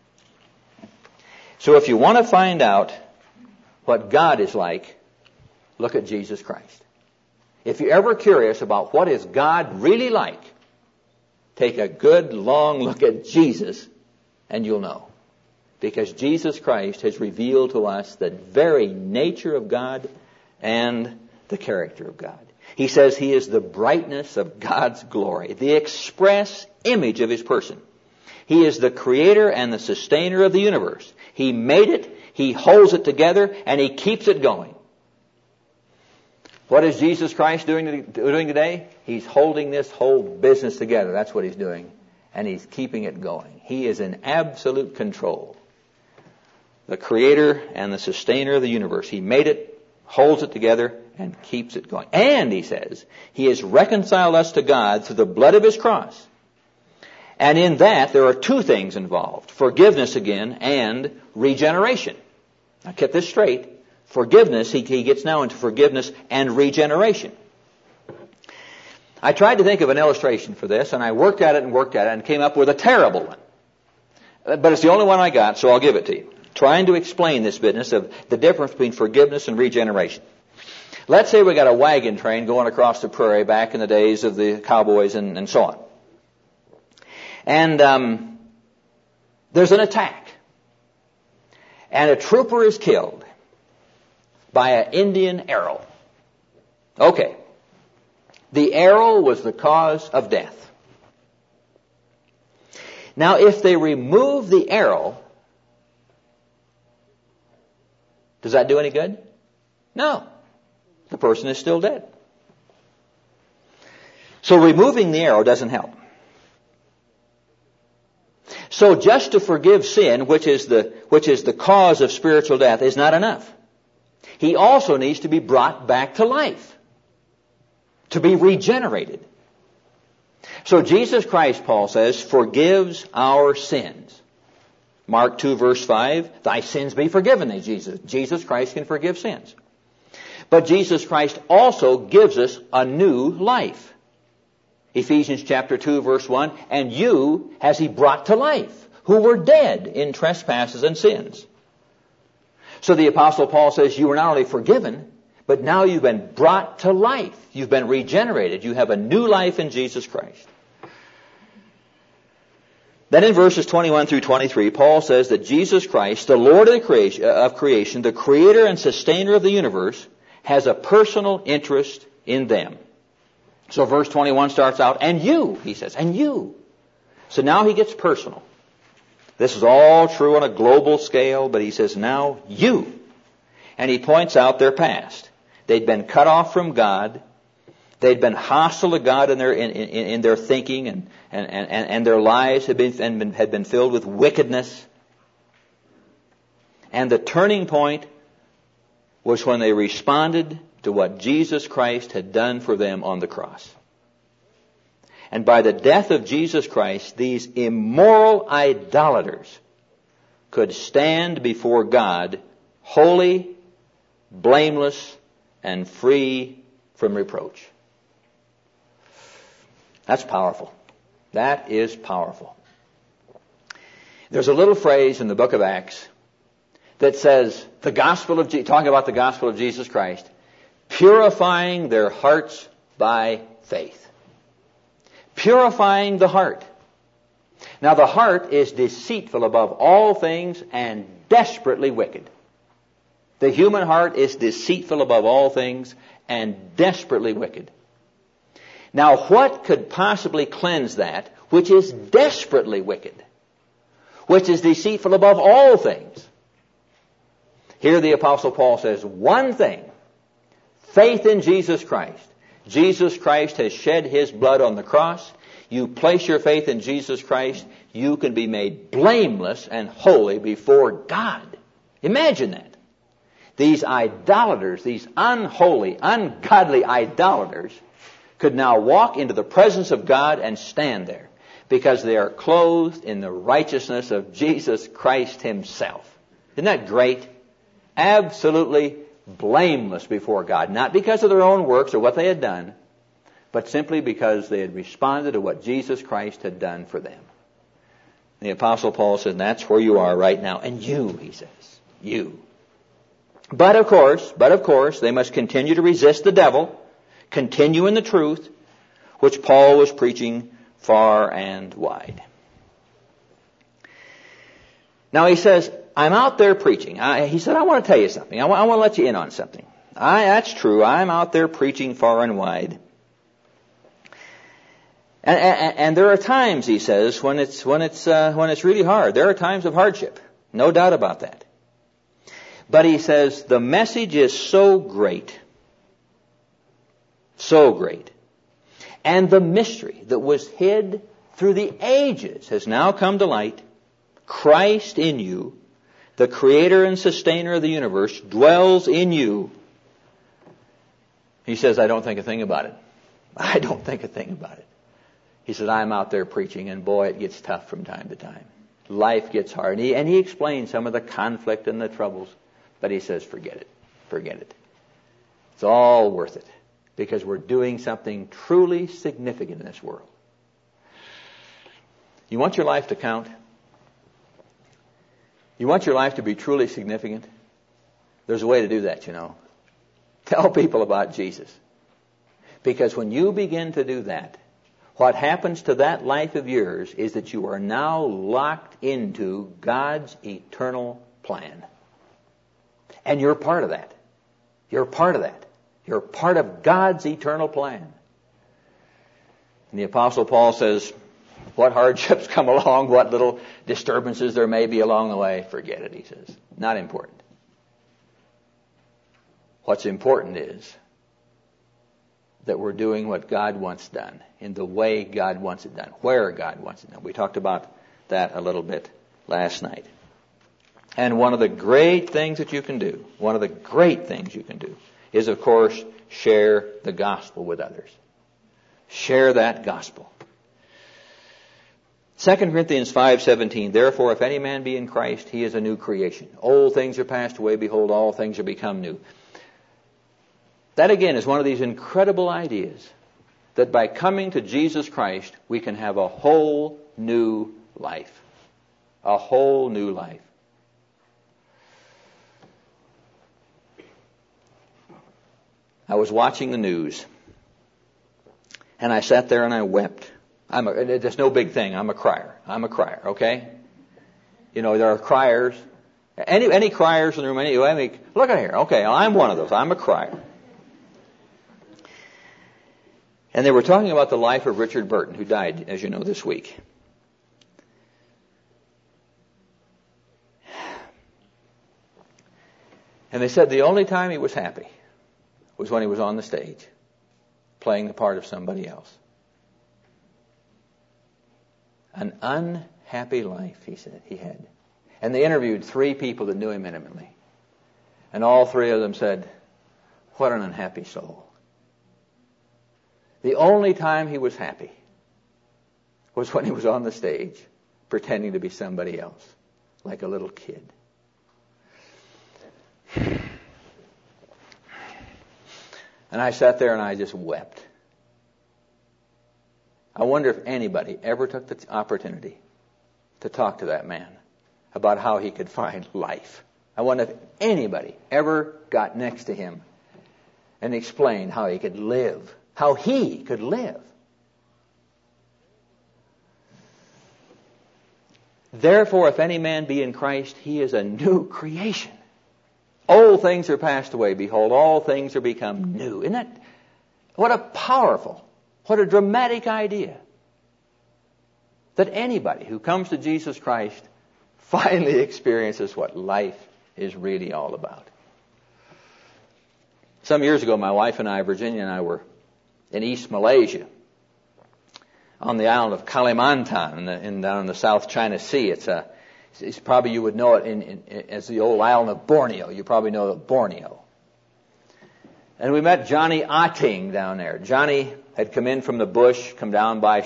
So if you want to find out what God is like, look at Jesus Christ. If you're ever curious about what is God really like, take a good long look at Jesus and you'll know. Because Jesus Christ has revealed to us the very nature of God and the character of God. He says he is the brightness of God's glory, the express image of his person. He is the creator and the sustainer of the universe. He made it, he holds it together, and he keeps it going. What is Jesus Christ doing today? He's holding this whole business together. That's what he's doing. And he's keeping it going. He is in absolute control. The creator and the sustainer of the universe. He made it, holds it together, and keeps it going. And, he says, he has reconciled us to God through the blood of his cross. And in that, there are two things involved. Forgiveness again, and regeneration. Now, get this straight. Forgiveness, he gets now into forgiveness and regeneration. I tried to think of an illustration for this, and I worked at it and came up with a terrible one. But it's the only one I got, so I'll give it to you. Trying to explain this business of the difference between forgiveness and regeneration. Let's say we got a wagon train going across the prairie back in the days of the cowboys and so on. And there's an attack. And a trooper is killed by an Indian arrow. Okay. The arrow was the cause of death. Now, if they remove the arrow, does that do any good? No. The person is still dead. So removing the arrow doesn't help. So just to forgive sin, which is the cause of spiritual death, is not enough. He also needs to be brought back to life, to be regenerated. So Jesus Christ, Paul says, forgives our sins. Mark 2 verse 5, thy sins be forgiven thee, Jesus. Jesus Christ can forgive sins. But Jesus Christ also gives us a new life. Ephesians chapter 2 verse 1, and you has he brought to life, who were dead in trespasses and sins. So the Apostle Paul says you are not only forgiven, but now you've been brought to life. You've been regenerated. You have a new life in Jesus Christ. Then in verses 21 through 23, Paul says that Jesus Christ, the Lord of creation, the creator and sustainer of the universe, has a personal interest in them. So verse 21 starts out, and you, he says, and you. So now he gets personal. This is all true on a global scale, but he says, now you. And he points out their past. They'd been cut off from God. They'd been hostile to God in their thinking, and their lives had been filled with wickedness. And the turning point was when they responded to what Jesus Christ had done for them on the cross. And by the death of Jesus Christ, these immoral idolaters could stand before God holy, blameless, and free from reproach. That's powerful. That is powerful. There's a little phrase in the book of Acts that says, talking about the gospel of Jesus Christ, purifying their hearts by faith. Purifying the heart. Now the heart is deceitful above all things and desperately wicked. The human heart is deceitful above all things and desperately wicked. Now what could possibly cleanse that which is desperately wicked, which is deceitful above all things? Here the Apostle Paul says one thing: faith in Jesus Christ. Jesus Christ has shed his blood on the cross. You place your faith in Jesus Christ, you can be made blameless and holy before God. Imagine that. These idolaters, these unholy, ungodly idolaters, could now walk into the presence of God and stand there because they are clothed in the righteousness of Jesus Christ himself. Isn't that great? Absolutely blameless before God, not because of their own works or what they had done, but simply because they had responded to what Jesus Christ had done for them. The Apostle Paul said, that's where you are right now. And you, he says, you. But of course, they must continue to resist the devil, continue in the truth, which Paul was preaching far and wide. Now he says, I'm out there preaching. He said, I want to tell you something. I want to let you in on something. That's true. I'm out there preaching far and wide. And there are times, he says, when it's really hard. There are times of hardship. No doubt about that. But he says, the message is so great. So great. And the mystery that was hid through the ages has now come to light. Christ in you, the creator and sustainer of the universe, dwells in you. He says, I don't think a thing about it. I don't think a thing about it. He said, I'm out there preaching, and boy, it gets tough from time to time. Life gets hard. And he explains some of the conflict and the troubles. But he says, forget it. Forget it. It's all worth it. because we're doing something truly significant in this world. You want your life to count? You want your life to be truly significant? There's a way to do that, you know. Tell people about Jesus. Because when you begin to do that, what happens to that life of yours is that you are now locked into God's eternal plan. And you're part of that. You're part of that. You're part of God's eternal plan. And the Apostle Paul says, what hardships come along, what little disturbances there may be along the way, forget it, he says. Not important. What's important is that we're doing what God wants done, in the way God wants it done, where God wants it done. We talked about that a little bit last night. And one of the great things that you can do, is, of course, share the gospel with others. Share that gospel. 2 Corinthians 5:17, therefore, if any man be in Christ, he is a new creation. Old things are passed away, behold, all things are become new. That, again, is one of these incredible ideas that by coming to Jesus Christ, we can have a whole new life. A whole new life. I was watching the news, and I sat there and I wept. It's no big thing. I'm a crier, okay? You know, there are criers. Any criers in the room? Look at here. Okay, I'm one of those. I'm a crier. And they were talking about the life of Richard Burton, who died, as you know, this week. And they said the only time he was happy was when he was on the stage, playing the part of somebody else. An unhappy life, he said, he had. And they interviewed 3 people that knew him intimately. And all 3 of them said, what an unhappy soul. The only time he was happy was when he was on the stage, pretending to be somebody else, like a little kid. And I sat there and I just wept. I wonder if anybody ever took the opportunity to talk to that man about how he could find life. I wonder if anybody ever got next to him and explained how he could live. How he could live. Therefore, if any man be in Christ, he is a new creation. Old things are passed away. Behold, all things are become new. Isn't that, what a powerful, what a dramatic idea. That anybody who comes to Jesus Christ finally experiences what life is really all about. Some years ago, my wife and I, Virginia and I, were in East Malaysia, on the island of Kalimantan, down in the South China Sea. It's probably, you would know it as the old island of Borneo. You probably know Borneo. And we met Johnny Ating down there. Johnny had come in from the bush, come down by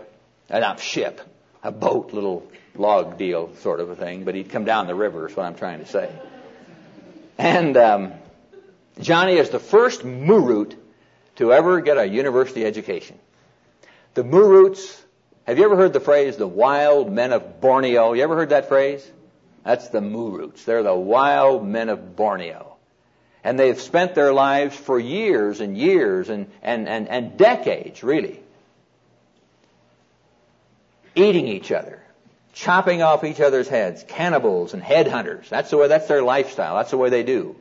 a boat, little log deal sort of a thing, but he'd come down the river is what I'm trying to say. And Johnny is the first Murut to ever get a university education. The Muruts, have you ever heard the phrase, the wild men of Borneo? You ever heard that phrase? That's the Muruts. They're the wild men of Borneo. And they've spent their lives for years and years and decades, really, eating each other, chopping off each other's heads, cannibals and headhunters. That's their lifestyle. That's the way they do.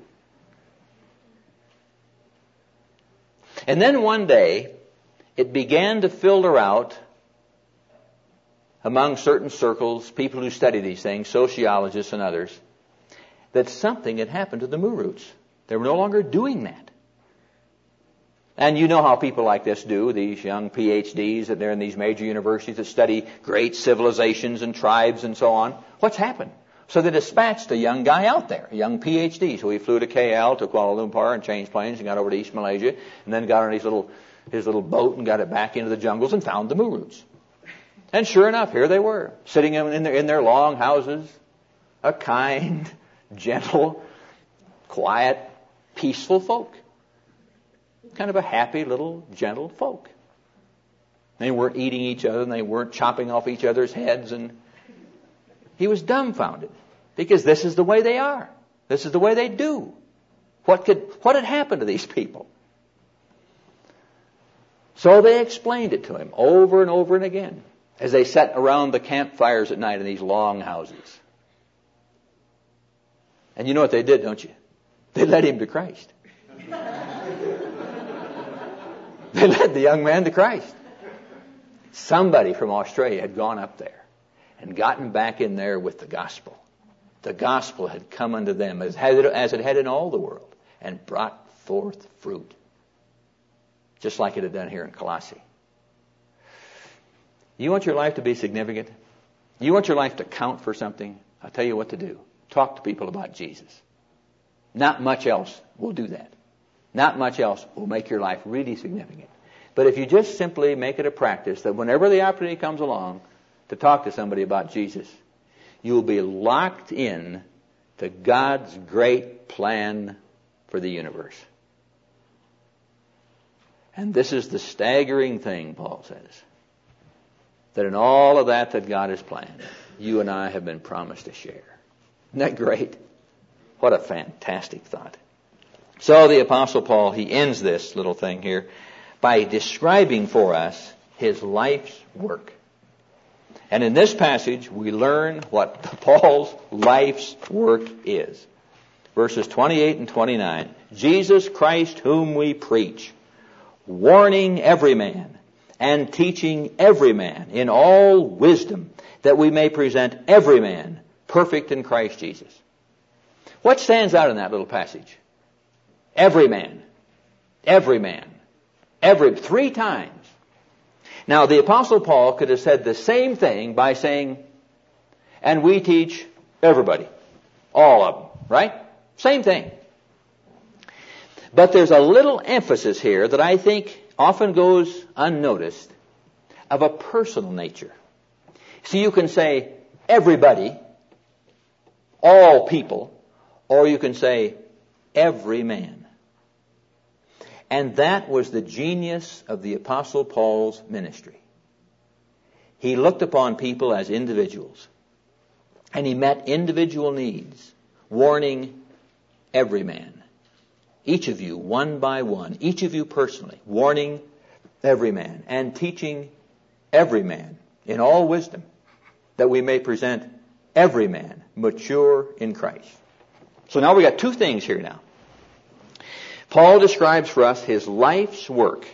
And then one day, it began to filter out among certain circles, people who study these things, sociologists and others, that something had happened to the Muruts. They were no longer doing that. And you know how people like this do, these young PhDs that they're in these major universities that study great civilizations and tribes and so on. What's happened? So they dispatched a young guy out there, a young PhD. So he flew to KL, to Kuala Lumpur, and changed planes and got over to East Malaysia, and then got on his little boat and got it back into the jungles and found the Muruts. And sure enough, here they were, sitting in their long houses, a kind, gentle, quiet, peaceful folk. kind of a happy little gentle folk. They weren't eating each other and they weren't chopping off each other's heads. And he was dumbfounded because this is the way they are. This is the way they do. What had happened to these people? So they explained it to him over and over and again as they sat around the campfires at night in these long houses. And you know what they did, don't you? They led him to Christ. They led the young man to Christ. Somebody from Australia had gone up there and gotten back in there with the gospel. The gospel had come unto them as it had in all the world and brought forth fruit. Just like it had done here in Colossae. You want your life to be significant? You want your life to count for something? I'll tell you what to do. Talk to people about Jesus. Not much else will do that. Not much else will make your life really significant. But if you just simply make it a practice that whenever the opportunity comes along to talk to somebody about Jesus, you will be locked in to God's great plan for the universe. And this is the staggering thing, Paul says, that in all of that God has planned, you and I have been promised a share. Isn't that great? What a fantastic thought. So the Apostle Paul, he ends this little thing here by describing for us his life's work. And in this passage, we learn what Paul's life's work is. Verses 28 and 29. Jesus Christ whom we preach, warning every man and teaching every man in all wisdom, that we may present every man perfect in Christ Jesus. What stands out in that little passage? Every man. Every man. Three times. Now, the Apostle Paul could have said the same thing by saying, and we teach everybody. All of them. Right? Same thing. But there's a little emphasis here that I think often goes unnoticed of a personal nature. So you can say everybody, all people, or you can say every man. And that was the genius of the Apostle Paul's ministry. He looked upon people as individuals. And he met individual needs, warning every man. Each of you, one by one, each of you personally, warning every man and teaching every man in all wisdom, that we may present every man mature in Christ. So now we got two things here now. Paul describes for us his life's work.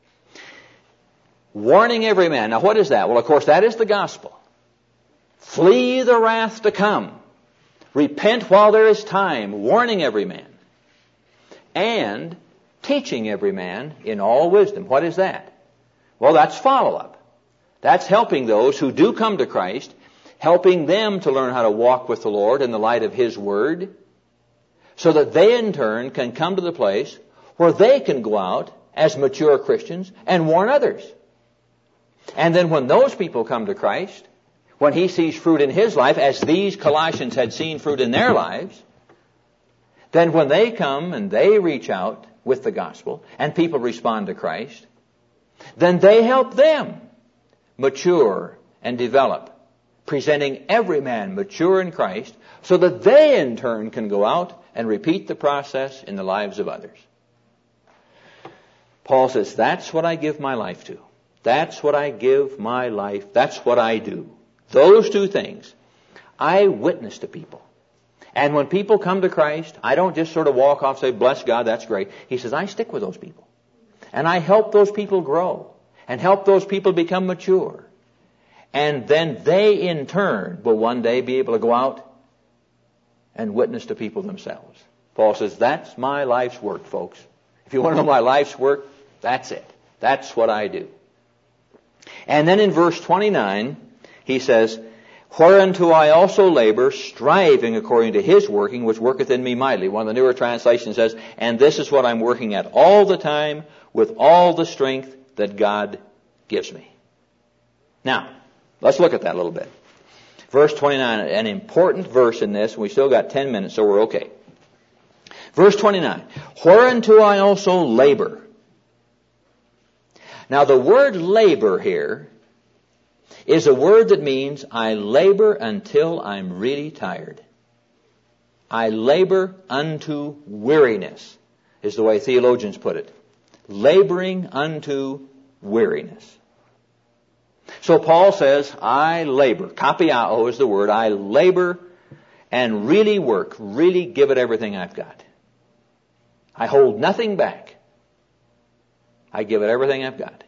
Warning every man. Now what is that? Well, of course, that is the gospel. Flee the wrath to come. Repent while there is time. Warning every man. And teaching every man in all wisdom. What is that? Well, that's follow-up. That's helping those who do come to Christ, helping them to learn how to walk with the Lord in the light of His Word, so that they in turn can come to the place where they can go out as mature Christians and warn others. And then when those people come to Christ, when He sees fruit in his life, as these Colossians had seen fruit in their lives, then when they come and they reach out with the gospel and people respond to Christ, then they help them mature and develop, presenting every man mature in Christ so that they in turn can go out and repeat the process in the lives of others. Paul says, that's what I give my life to. That's what I give my life. That's what I do. Those two things. I witness to people. And when people come to Christ, I don't just sort of walk off and say, bless God, that's great. He says, I stick with those people. And I help those people grow. And help those people become mature. And then they in turn will one day be able to go out and witness to people themselves. Paul says, that's my life's work, folks. If you want to know my life's work, that's it. That's what I do. And then in verse 29, he says, whereunto I also labor, striving according to His working, which worketh in me mightily. One of the newer translations says, and this is what I'm working at all the time with all the strength that God gives me. Now, let's look at that a little bit. Verse 29, an important verse in this. We still got 10 minutes, so we're okay. Verse 29, whereunto I also labor. Now the word labor here is a word that means I labor until I'm really tired. I labor unto weariness, is the way theologians put it. Laboring unto weariness. So Paul says, I labor. Kapiao is the word. I labor and really work, really give it everything I've got. I hold nothing back. I give it everything I've got.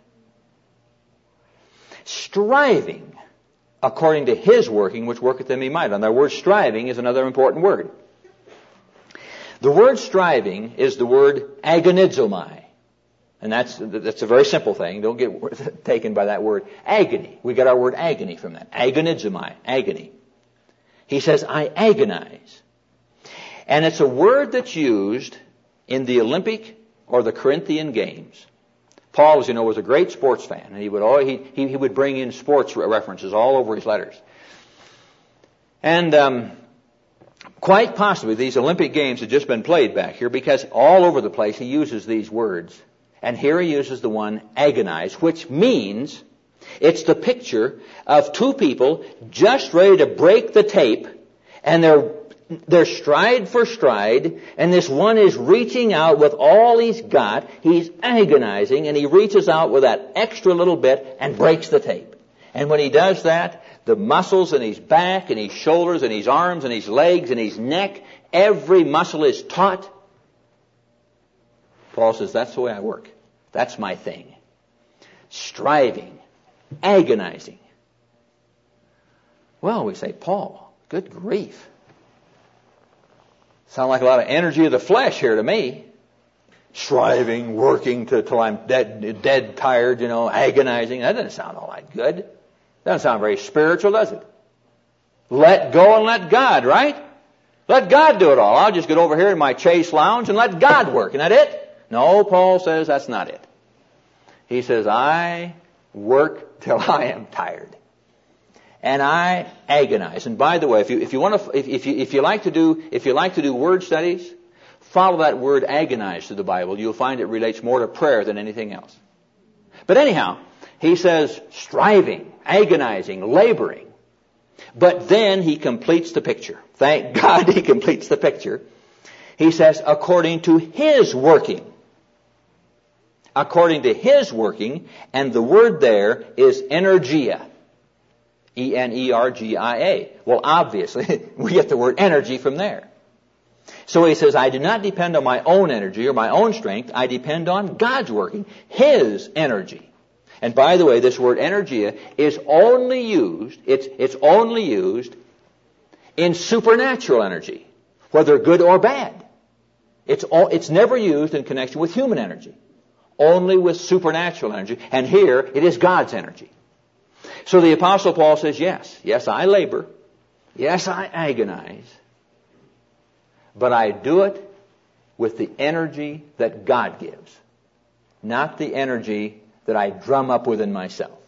Striving according to his working, which worketh in me mightily. And the word striving is another important word. The word striving is the word agonizomai. And that's a very simple thing. Don't get taken by that word. Agony. We got our word agony from that. Agonizomai. Agony. He says, I agonize. And it's a word that's used in the Olympic or the Corinthian Games. Paul, as you know, was a great sports fan, and he would bring in sports references all over his letters. And quite possibly these Olympic Games had just been played back here, because all over the place he uses these words. And here he uses the one agonize, which means it's the picture of two people just ready to break the tape, and they're stride for stride, and this one is reaching out with all he's got. He's agonizing, and he reaches out with that extra little bit and breaks the tape. And when he does that, the muscles in his back and his shoulders and his arms and his legs and his neck, every muscle is taut. Paul says, that's the way I work. That's my thing. Striving, agonizing. Well, we say, Paul, good grief. Sound like a lot of energy of the flesh here to me. Striving, working till I'm dead tired, agonizing. That doesn't sound all that good. Doesn't sound very spiritual, does it? Let go and let God, right? Let God do it all. I'll just get over here in my chaise lounge and let God work. Isn't that it? No, Paul says that's not it. He says, I work till I am tired. And I agonize. And by the way, if you like to do word studies, follow that word agonize through the Bible. You'll find it relates more to prayer than anything else. But anyhow, he says striving, agonizing, laboring. But then he completes the picture. Thank God he completes the picture. He says, according to his working. According to his working, and the word there is energia. E-N-E-R-G-I-A. Well, obviously, we get the word energy from there. So he says, I do not depend on my own energy or my own strength. I depend on God's working, his energy. And by the way, this word energia is only used, it's only used in supernatural energy, whether good or bad. It's never used in connection with human energy, only with supernatural energy. And here, it is God's energy. So the Apostle Paul says, yes, I labor. Yes, I agonize. But I do it with the energy that God gives, not the energy that I drum up within myself.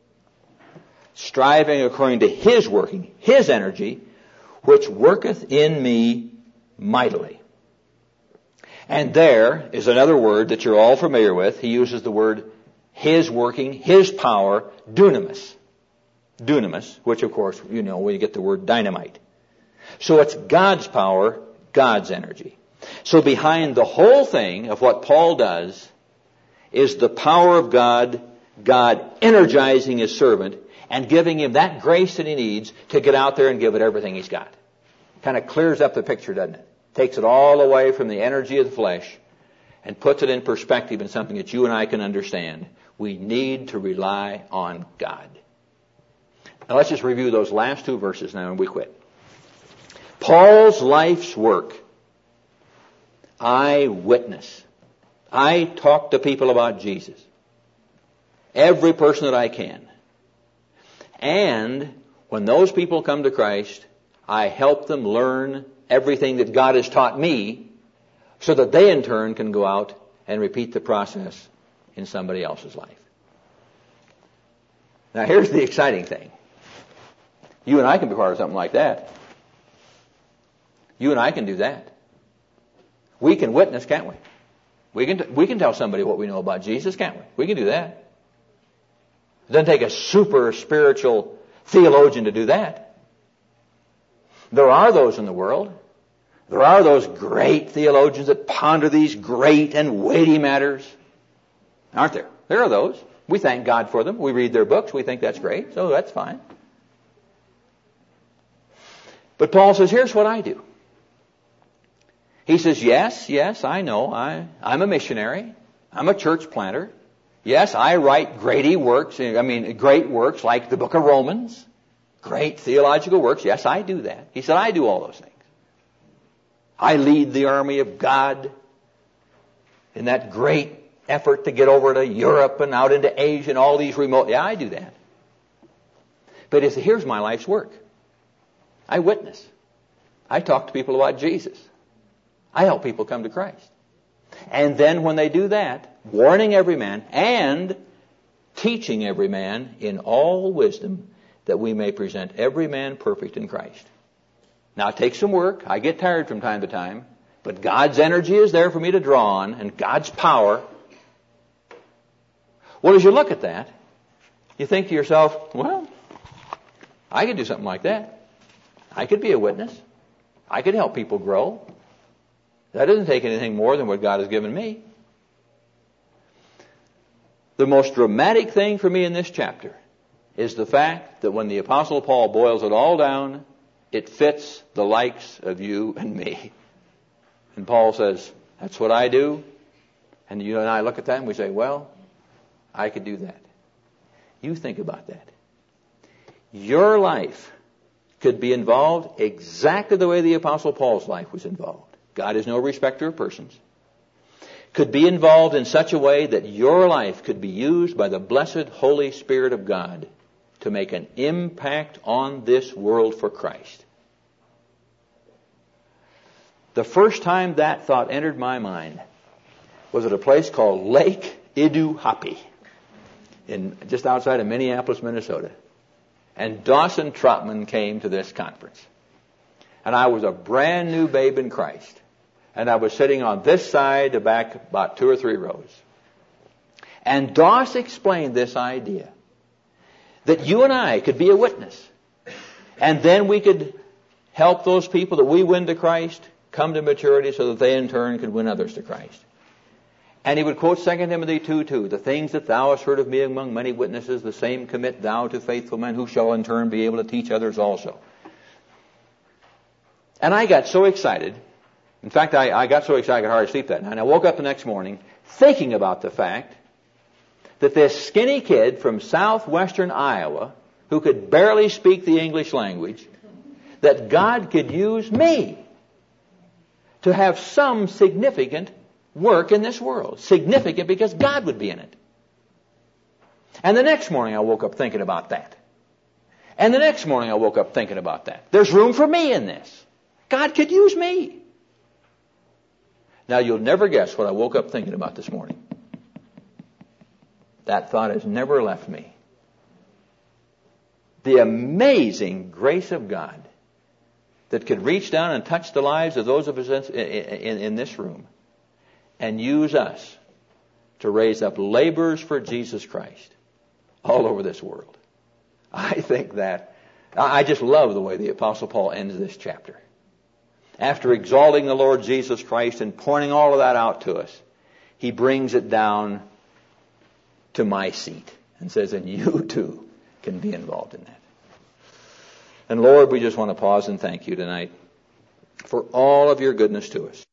Striving according to his working, his energy, which worketh in me mightily. And there is another word that you're all familiar with. He uses the word his working, his power, dunamis. Dunamis, which of course, we get the word dynamite. So it's God's power, God's energy. So behind the whole thing of what Paul does is the power of God, God energizing his servant and giving him that grace that he needs to get out there and give it everything he's got. Kind of clears up the picture, doesn't it? Takes it all away from the energy of the flesh and puts it in perspective in something that you and I can understand. We need to rely on God. Now let's just review those last two verses now and we quit. Paul's life's work. I witness. I talk to people about Jesus. Every person that I can. And when those people come to Christ, I help them learn everything that God has taught me so that they in turn can go out and repeat the process in somebody else's life. Now here's the exciting thing. You and I can be part of something like that. You and I can do that. We can witness, can't we? We can tell somebody what we know about Jesus, can't we? We can do that. It doesn't take a super spiritual theologian to do that. There are those in the world. There are those great theologians that ponder these great and weighty matters. Aren't there? There are those. We thank God for them. We read their books. We think that's great. So that's fine. But Paul says, here's what I do. He says, yes, I know. I'm a missionary. I'm a church planter. Yes, I write great works like the book of Romans. Great theological works. Yes, I do that. He said, I do all those things. I lead the army of God in that great effort to get over to Europe and out into Asia and all these remote... Yeah, I do that. But here's my life's work. I witness. I talk to people about Jesus. I help people come to Christ. And then when they do that, warning every man and teaching every man in all wisdom, that we may present every man perfect in Christ. Now, it takes some work. I get tired from time to time. But God's energy is there for me to draw on, and God's power. Well, as you look at that, you think to yourself, well, I could do something like that. I could be a witness. I could help people grow. That doesn't take anything more than what God has given me. The most dramatic thing for me in this chapter is the fact that when the Apostle Paul boils it all down, it fits the likes of you and me. And Paul says, that's what I do. And you and I look at that and we say, well, I could do that. You think about that. Your life could be involved exactly the way the Apostle Paul's life was involved. God is no respecter of persons. Could be involved in such a way that your life could be used by the blessed Holy Spirit of God to make an impact on this world for Christ. The first time that thought entered my mind was at a place called Lake Iduhapi, just outside of Minneapolis, Minnesota. And Dawson Trotman came to this conference. And I was a brand new babe in Christ. And I was sitting on this side to back about 2 or 3 rows. And Doss explained this idea that you and I could be a witness. And then we could help those people that we win to Christ come to maturity so that they in turn could win others to Christ. And he would quote 2 Timothy 2:2, the things that thou hast heard of me among many witnesses, the same commit thou to faithful men who shall in turn be able to teach others also. And I got so excited. In fact, I got so excited I could hardly sleep that night. And I woke up the next morning thinking about the fact that this skinny kid from southwestern Iowa, who could barely speak the English language, that God could use me to have some significant work in this world. Significant because God would be in it. And the next morning I woke up thinking about that. And the next morning I woke up thinking about that. There's room for me in this. God could use me. Now you'll never guess what I woke up thinking about this morning. That thought has never left me. The amazing grace of God that could reach down and touch the lives of those of us in this room and use us to raise up laborers for Jesus Christ all over this world. I think that, I just love the way the Apostle Paul ends this chapter. After exalting the Lord Jesus Christ and pointing all of that out to us, he brings it down to my seat and says, and you too can be involved in that. And Lord, we just want to pause and thank you tonight for all of your goodness to us.